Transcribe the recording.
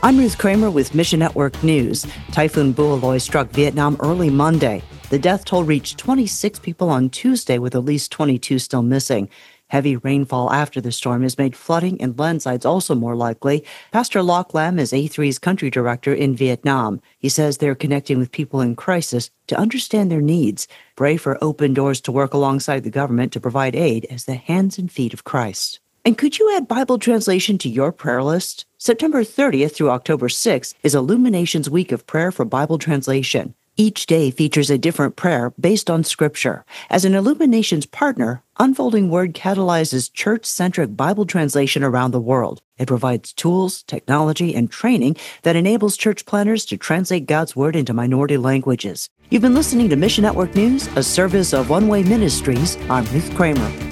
I'm Ruth Kramer with Mission Network News. Typhoon Booaloy struck Vietnam early Monday. The death toll reached 26 people on Tuesday, with at least 22 still missing. Heavy rainfall after the storm has made flooding and landslides also more likely. Pastor Loc Lam is A3's country director in Vietnam. He says they're connecting with people in crisis to understand their needs. Pray for open doors to work alongside the government to provide aid as the hands and feet of Christ. And could you add Bible translation to your prayer list? September 30th through October 6th is Illuminations Week of Prayer for Bible Translation. Each day features a different prayer based on Scripture. As an Illuminations partner, Unfolding Word catalyzes church-centric Bible translation around the world. It provides tools, technology, and training that enables church planners to translate God's Word into minority languages. You've been listening to Mission Network News, a service of One Way Ministries. I'm Ruth Kramer.